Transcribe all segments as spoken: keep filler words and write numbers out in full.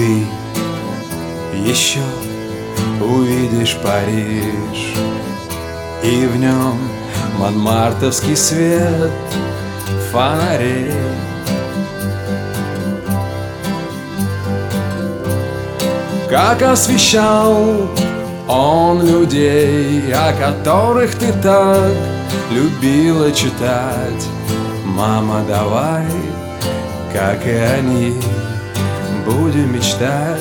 Ты еще увидишь Париж, и в нем монмартовский свет фонарей. Как освещал он людей, о которых ты так любила читать. Мама, давай, как и они, будем мечтать.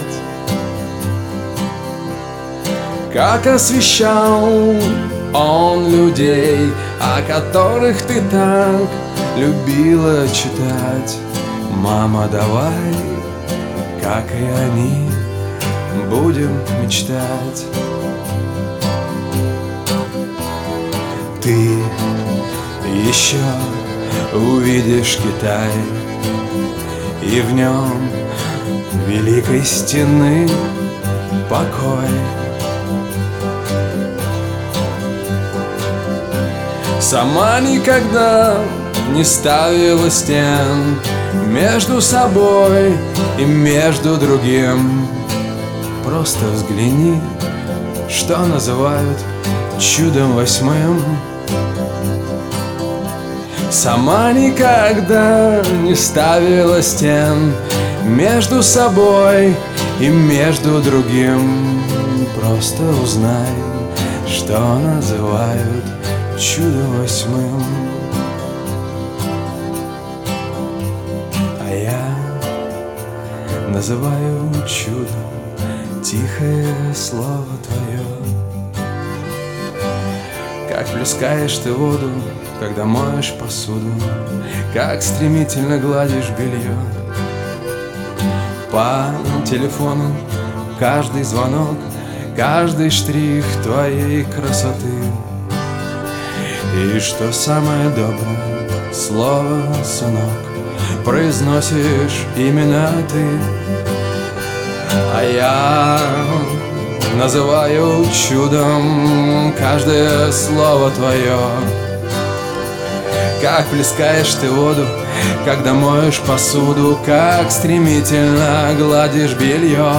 Как освещал он людей, о которых ты так любила читать. Мама, давай, как и они, будем мечтать. Ты еще увидишь Китай, и в нем великой стены покой. Сама никогда не ставила стен между собой и между другим. Просто взгляни, что называют чудом восьмым. Сама никогда не ставила стен между собой и между другим. Просто узнай, что называют чудом восьмым. А я называю чудом тихое слово твое. Как плескаешь ты воду, когда моешь посуду, как стремительно гладишь белье. По телефону каждый звонок, каждый штрих твоей красоты. И что самое доброе слово, сынок, произносишь именно ты. А я называю чудом каждое слово твое. Как плескаешь ты воду, когда моешь посуду, как стремительно гладишь белье.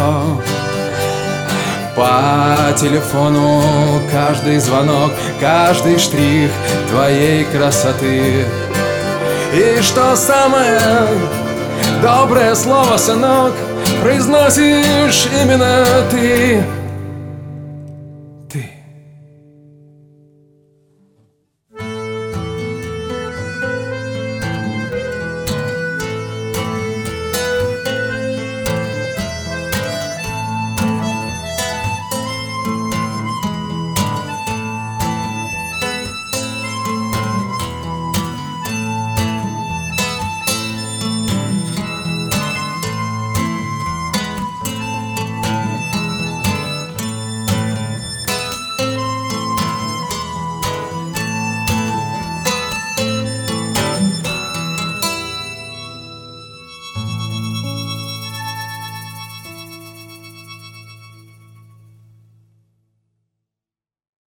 По телефону каждый звонок, каждый штрих твоей красоты. И что самое доброе слово, сынок, произносишь именно ты.